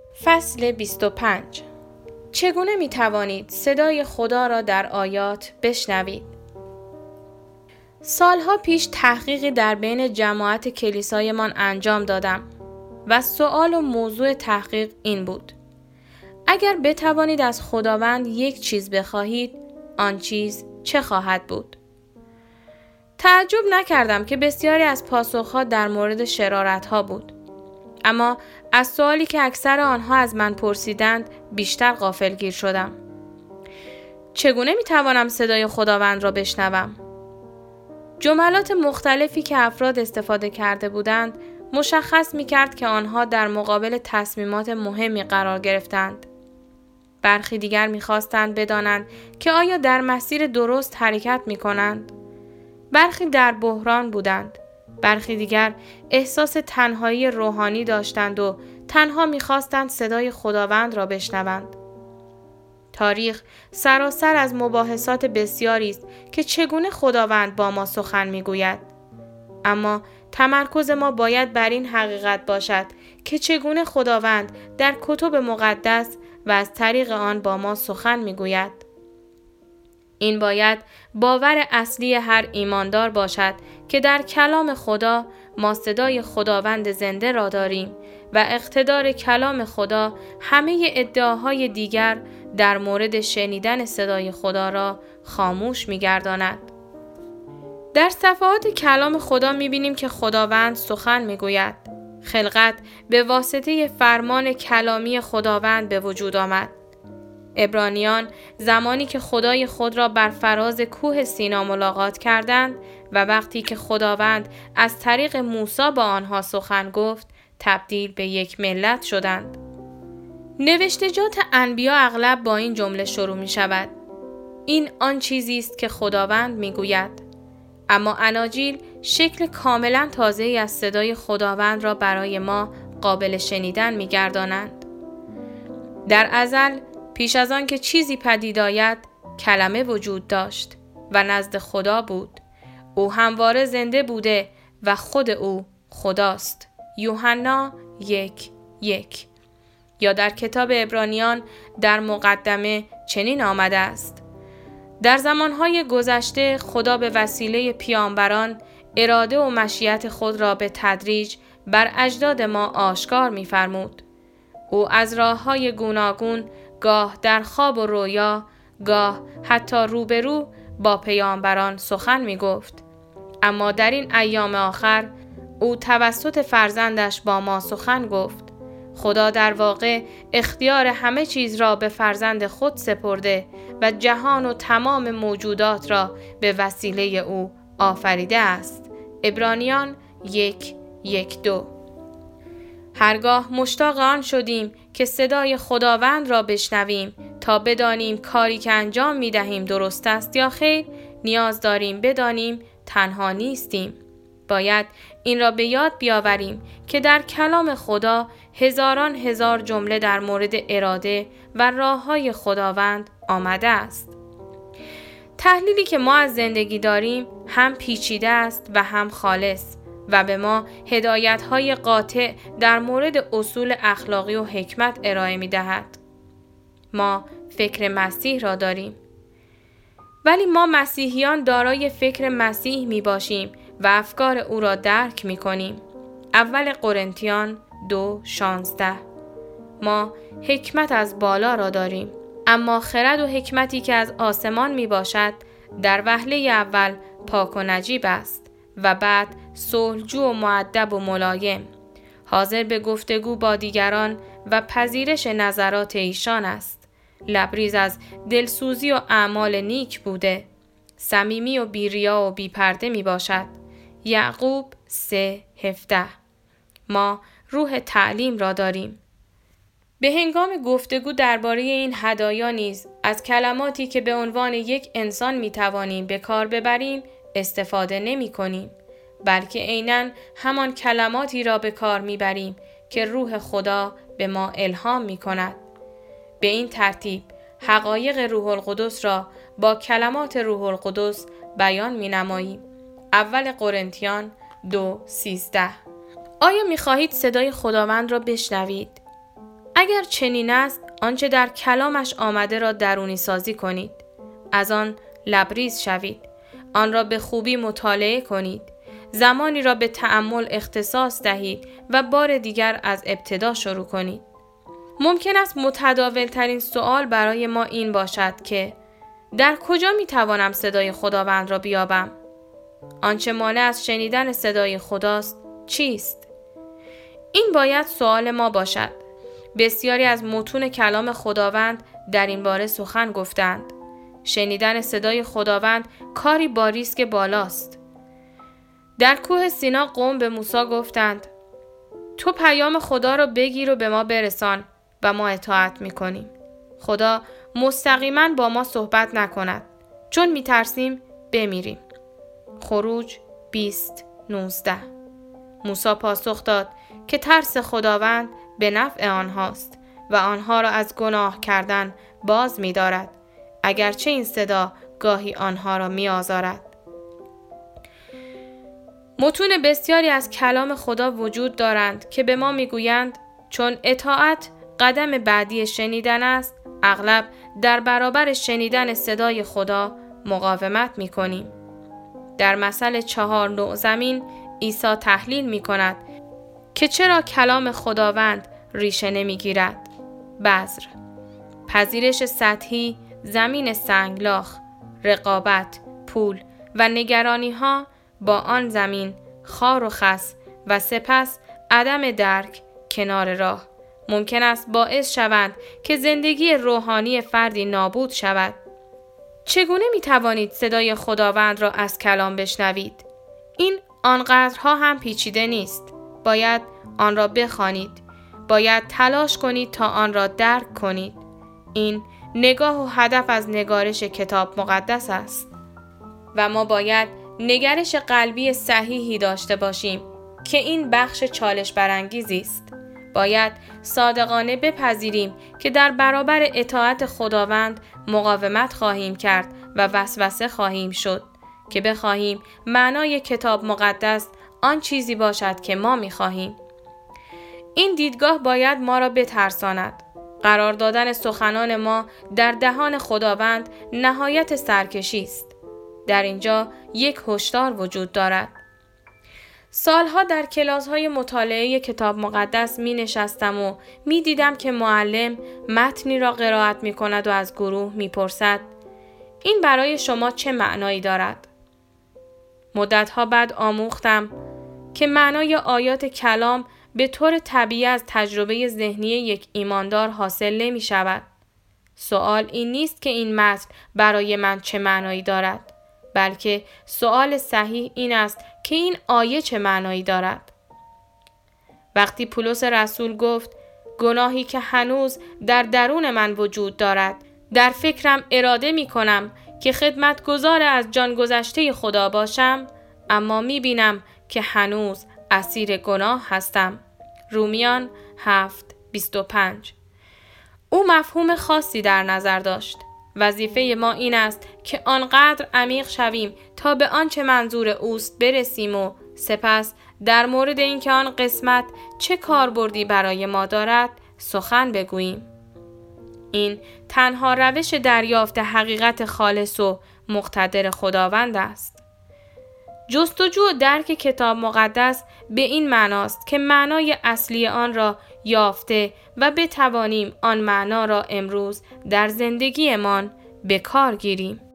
فصل 25. چگونه می توانید صدای خدا را در آیات بشنوید؟ سالها پیش تحقیقی در بین جماعت کلیسایمان انجام دادم و سؤال و موضوع تحقیق این بود: اگر بتوانید از خداوند یک چیز بخواهید، آن چیز چه خواهد بود؟ تعجب نکردم که بسیاری از پاسخها در مورد شرارتها بود. اما از سوالی که اکثر آنها از من پرسیدند بیشتر غافلگیر شدم. چگونه میتوانم صدای خداوند را بشنوم؟ جملات مختلفی که افراد استفاده کرده بودند مشخص میکرد که آنها در مقابل تصمیمات مهمی قرار گرفتند. برخی دیگر میخواستند بدانند که آیا در مسیر درست حرکت میکنند. برخی در بحران بودند. برخی دیگر احساس تنهایی روحانی داشتند و تنها می‌خواستند صدای خداوند را بشنوند. تاریخ سراسر از مباحثات بسیاری است که چگونه خداوند با ما سخن می‌گوید. اما تمرکز ما باید بر این حقیقت باشد که چگونه خداوند در کتب مقدس و از طریق آن با ما سخن می‌گوید. این باید باور اصلی هر ایماندار باشد که در کلام خدا ما صدای خداوند زنده را داریم و اقتدار کلام خدا همه ادعاهای دیگر در مورد شنیدن صدای خدا را خاموش می‌گرداند. در صفحات کلام خدا می‌بینیم که خداوند سخن می‌گوید. خلقت به واسطه فرمان کلامی خداوند به وجود آمد. عبرانیان زمانی که خدای خود را بر فراز کوه سینا ملاقات کردند و وقتی که خداوند از طریق موسی با آنها سخن گفت، تبدیل به یک ملت شدند. نوشتجات انبیا اغلب با این جمله شروع می شود: این آن چیزی است که خداوند می گوید. اما اناجیل شکل کاملا تازه‌ای از صدای خداوند را برای ما قابل شنیدن می گردانند. در ازل پیش از آن که چیزی پدید آید، کلمه وجود داشت و نزد خدا بود. او همواره زنده بوده و خود او خداست. یوحنا 1:1. یا در کتاب عبرانیان در مقدمه چنین آمده است: در زمانهای گذشته خدا به وسیله پیامبران اراده و مشیت خود را به تدریج بر اجداد ما آشکار می‌فرمود. او از راه‌های گوناگون، گاه در خواب و رویا، گاه حتی روبرو با پیامبران سخن می گفت. اما در این ایام آخر او توسط فرزندش با ما سخن گفت. خدا در واقع اختیار همه چیز را به فرزند خود سپرده و جهان و تمام موجودات را به وسیله او آفریده است. عبرانیان 1:1-2. هرگاه مشتاق آن شدیم که صدای خداوند را بشنویم تا بدانیم کاری که انجام می دهیم درست است یا خیر، نیاز داریم بدانیم تنها نیستیم. باید این را به یاد بیاوریم که در کلام خدا هزاران هزار جمله در مورد اراده و راه‌های خداوند آمده است. تحلیلی که ما از زندگی داریم هم پیچیده است و هم خالص و به ما هدایت‌های قاطع در مورد اصول اخلاقی و حکمت ارائه می‌دهد. ما فکر مسیح را داریم. ولی ما مسیحیان دارای فکر مسیح می‌باشیم و افکار او را درک می‌کنیم. اول قرنتیان 2:16. ما حکمت از بالا را داریم، اما خرد و حکمتی که از آسمان می‌باشد در وهله اول پاک و نجیب است و بعد صلحجو و مؤدب و ملایم، حاضر به گفتگو با دیگران و پذیرش نظرات ایشان است، لبریز از دلسوزی و اعمال نیک بوده، صمیمی و بی‌ریا و بی‌پرده می باشد. یعقوب 3:17. ما روح تعلیم را داریم. به هنگام گفتگو درباره این هدایا نیز از کلماتی که به عنوان یک انسان می توانیم به کار ببریم استفاده نمی کنیم، بلکه عیناً همان کلماتی را به کار می بریم که روح خدا به ما الهام می کند. به این ترتیب حقایق روح القدس را با کلمات روح القدس بیان می نماییم. اول قرنتیان 2:13. آیا می خواهید صدای خداوند را بشنوید؟ اگر چنین است، آنچه در کلامش آمده را درونی سازی کنید. از آن لبریز شوید. آن را به خوبی مطالعه کنید. زمانی را به تأمل اختصاص دهید و بار دیگر از ابتدا شروع کنید. ممکن است متداول ترین سوال برای ما این باشد که در کجا می توانم صدای خداوند را بیابم؟ آنچه مانع از شنیدن صدای خداست چیست؟ این باید سوال ما باشد. بسیاری از متون کلام خداوند در این باره سخن گفتند. شنیدن صدای خداوند کاری با ریسک بالاست. در کوه سینا قوم به موسی گفتند تو پیام خدا را بگیر و به ما برسان و ما اطاعت می‌کنیم. خدا مستقیما با ما صحبت نکند چون می‌ترسیم بمیریم. خروج 20:19. موسی پاسخ داد که ترس خداوند به نفع آنهاست و آنها را از گناه کردن باز می‌دارد، اگرچه این صدا گاهی آنها را می‌آزارد. متون بسیاری از کلام خدا وجود دارند که به ما می‌گویند چون اطاعت قدم بعدی شنیدن است، اغلب در برابر شنیدن صدای خدا مقاومت می‌کنیم. در مثل 4 نوع زمین عیسی تحلیل می‌کند که چرا کلام خداوند ریشه نمی‌گیرد. بذر، پذیرش سطحی، زمین سنگلاخ، رقابت، پول و نگرانی‌ها با آن زمین، خار و خس و سپس عدم درک کنار راه ممکن است باعث شوند که زندگی روحانی فردی نابود شود. چگونه می توانید صدای خداوند را از کلام بشنوید؟ این آنقدرها هم پیچیده نیست. باید آن را بخوانید. باید تلاش کنید تا آن را درک کنید. این نگاه و هدف از نگارش کتاب مقدس است. و ما باید نگرش قلبی صحیحی داشته باشیم که این بخش چالش برانگیزی است. باید صادقانه بپذیریم که در برابر اطاعت خداوند مقاومت خواهیم کرد و وسوسه خواهیم شد که بخواهیم معنای کتاب مقدس آن چیزی باشد که ما می‌خواهیم. این دیدگاه باید ما را بترساند. قرار دادن سخنان ما در دهان خداوند نهایت سرکشی است. در اینجا یک هشدار وجود دارد. سالها در کلاس‌های مطالعه کتاب مقدس می نشستم و می دیدم که معلم متنی را قرائت می کند و از گروه می پرسد این برای شما چه معنایی دارد؟ مدتها بعد آموختم که معنای آیات کلام به طور طبیعی از تجربه ذهنی یک ایماندار حاصل نمی شود. سوال این نیست که این متن برای من چه معنایی دارد، بلکه سوال صحیح این است که این آیه چه معنایی دارد. وقتی پولس رسول گفت گناهی که هنوز در درون من وجود دارد، در فکرم اراده می کنم که خدمتگزار از جان گذشته خدا باشم، اما می بینم که هنوز اسیر گناه هستم. رومیان 7:25. او مفهوم خاصی در نظر داشت. وظیفه ما این است که آنقدر عمیق شویم تا به آنچه منظور اوست برسیم و سپس در مورد اینکه آن قسمت چه کاربردی برای ما دارد سخن بگوییم. این تنها روش دریافت حقیقت خالص و مقتدر خداوند است. جستجو و درک کتاب مقدس به این معناست که معنای اصلی آن را یافته و بتوانیم آن معنا را امروز در زندگیمان به کار گیریم.